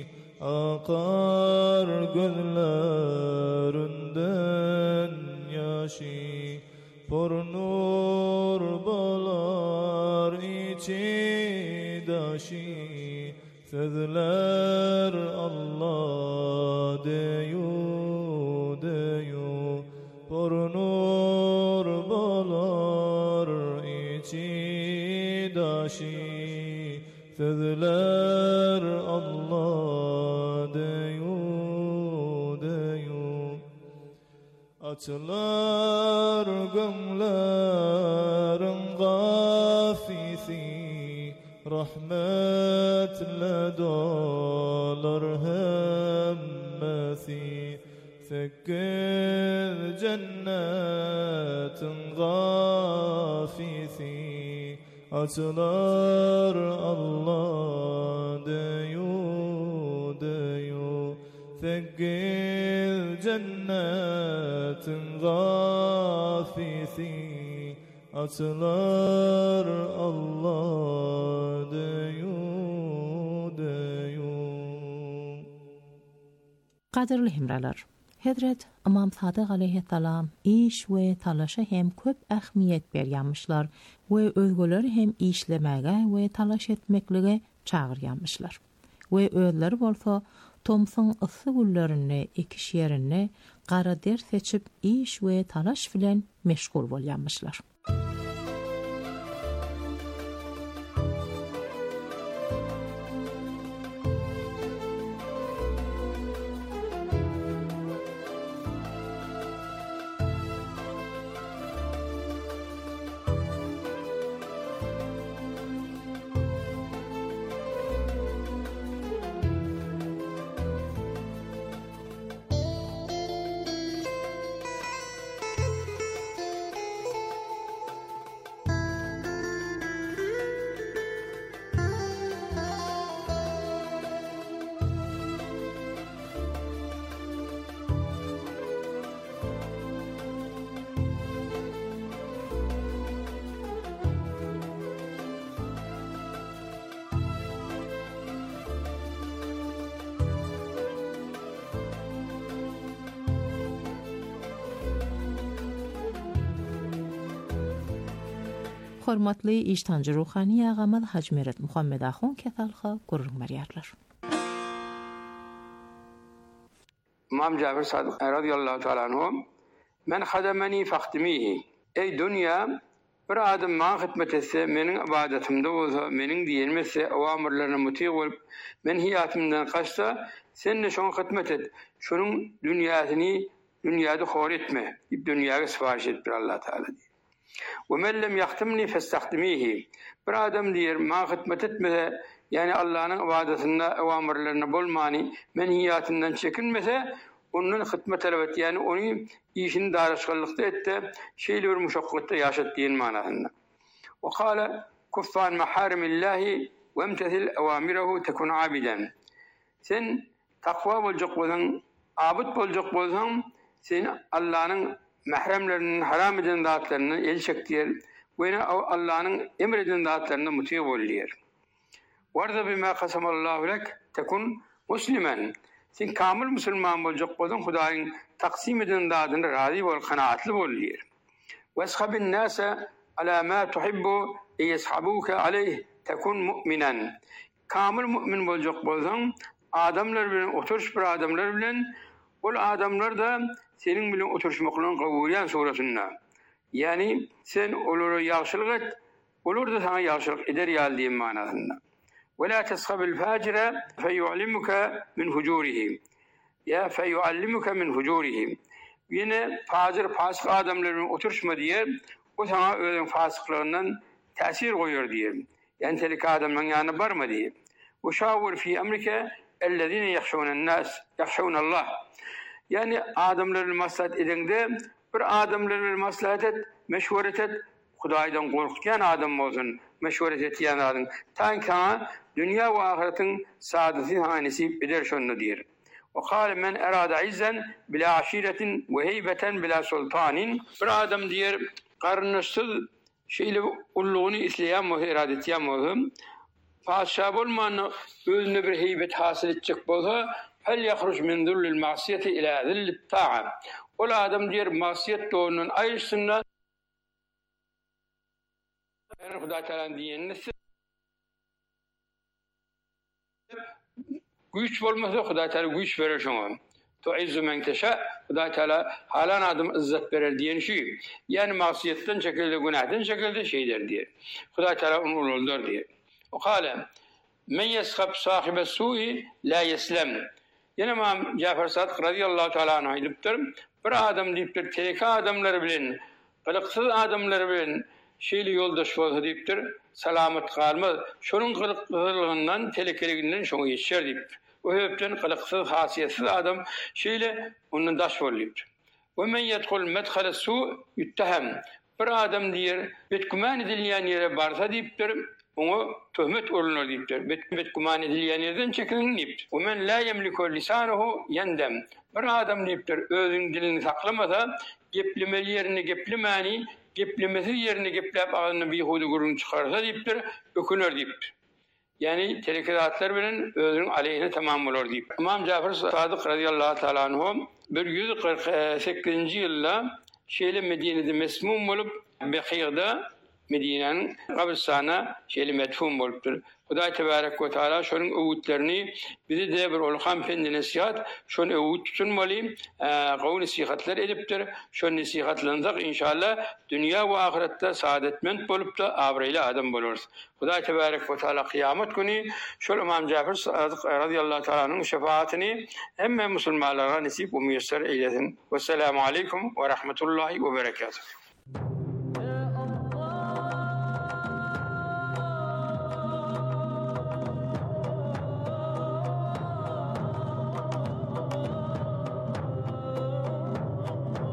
akar gözlerinden yaşı. Pornur bolar içi daşı, sözler Allah deyu deyu. Pornur bolar içi daşı, sözler Allah deyu deyu. Açılar gömlerin gafisi, rahmetle dolar hemmesi. Sekiz cennetin gafisi, açılar Allah deyu deyu. Sekiz cennetin gafisi, açılar Allah deyu deyu. Qadirli hemralar, Hazret İmam Sadık aleyhisselam iş ve talaşa hem köp ahmiyet berýänmişler ve özgüleri hem işlemege ve talaş etmeklige çağırýanmışlar. Ve özleri bolsa Tomson ısı güllerini, ekiş yerini qara der seçip iş ve talaş bilen meşgul bolýanmışlar. Hormatly iştancı ruhani ağamad Hacmeret Muhammed Ahun kesalha gurrunmariyarlar. İmam Cafer Sadık radıyallahu teala anhu men hademeni fahtimihi. Ey dünya bir adam ma hizmet etse menin ibadetimde olsa menin diyenmese awamirlerine muti olup men hiyatimden kaçsa sen de şonu hizmet et. Şunun dünyasını dünyada hor etme. Dünyaya sipariş et bir Allah Teala diye. وَمَنْ لَمْ يَخْتِمْنِي فَاسْتَخْتِمِيهِ Bir adam diyer, ma hizmet etmese, yani Allah'ın ibadetinde, evamirlerine bulmani, menhiyatından çekinmese, onun hizmet talep yani onu işini darışkallıkta etti, şeyli bir muşakkatta yaşat diyen manasında. وَقَالَ كُفَّانْ مَحَارِمِ اللّٰهِ وَامْتَثِلْ اَوَامِرَهُ تَكُنْ عَابِدًا Sen takva olacak bolsan, abid olacak bolsan, sen Allah'ın mahremlerinin haram eden dağıtlarını el çektiler ve Allah'ın emreden dağıtlarına muti oldular. Varda bima kasamallahu lek tekun muslimen. Sen kamil Müslüman olacak bolsan Hudaýyň taksim eden dağıtına razı bol, kanaatli bolýar. Veshabin nasa ala ma tuhibbu yeshabuka aleyh tekun mu'minen. Kamil mümin olacak bolsan adamlar bilen oturuş bir adamlar bilen ol adamlar da senin bilen oturuşmaklığın kavuryan surasında. Yani sen oluru yaxşılık et, olur da sana yaxşılık eder yal diye manasında. Ve la teshabil facire feyu'limuka min hucurihi. ya fe yuallimuke min fucurihim. Yine fazır fasık adamların oturuşma diye o sana özün fasıklığından tesir koyuyor diye. Yani telik adamların yanına barma diye. Ve şavur fi emrike ellezine yahşunen nas yahşun Allah. Yani adamların maslahat edinde bir adamların maslahat et, meşveret et, Hudaydan korkutyan adam olsun, meşveret etiyen adam. Tanka dünya ve ahiretin saadeti hanesi eder şunu diyor. Ve kâle men erâde izzen bila aşiretin ve heybeten bila sultanin. Bir adam diyor karnısız şeyle ulluğunu isleyen muhu, iradetiyen muhu. Padişah olmanı özüne bir heybet hasıl edecek bolsa fel yahruc min zullil masiyeti ila zillit ta'a. O adam diyor masiyet doğunun ayrısından yani Huda Teala'nın dinini güç olmasa Huda Teala güç verir şuna. Tu'izzu men teşâ. Huda Teala halan adam izzet verir diyen şey. Yani masiyetten çekildi, günahdan çekildi şeyler diye. Huda Teala onu ululdur diye. O kâle men yeshab sahibe su'i la yeslem. Yine İmam Cafer Sadık radıyallahu teala anh'a ediptir. Bir adam deyiptir, teleka adamları bilin, kılıksız adamları bilin, şeyli yoldaş olsa deyiptir, selamet kalmaz. Şunun kılıksızlığından, telekeliğinden şunu geçer deyiptir. O hepten kılıksız, hasiyetsiz adam şeyle onun daş ol deyiptir. Ve men yedhul medhale su yüttehem. Bir adam diyor, betkuman edilen yere varsa deyiptir, onu töhmet olunur deyiptir. Bet, betkuman edilen yerden çekilin deyiptir. O men la yemliku lisanuhu yendem. Bir adam deyiptir, özün dilini saklamasa, geplemeli yerini geplemani, geplemesi yerini geplep ağzını bir hudu gurunu çıkarsa deyiptir, ökünür deyiptir. Yani terekedatlar bilen özünün aleyhine tamam olur deyip. İmam Cafer Sadık radıyallahu teala anhu bir yüz kırk sekizinci yılda şeyle Medine'de mesmum olup Bekir'de Medine'nin kabristanına şeyle medfun oluptur. Huday Tebarek ve Teala şunun öğütlerini bizi de bir olğan fendi nasihat, şunun öğüt tutunmalı, kavun nasihatler ediptir. Şunun nasihatlanacak inşallah dünya ve ahirette saadetmend bolup da abrayla adam buluruz. Huday Tebarek ve Teala kıyamet günü şol İmam Cafer Sadık radıyallahu teala'nın şefaatini emme Müslümanlara nasip ve müyesser eylesin. Vesselamu aleyküm ve rahmetullahi ve berekatuhu.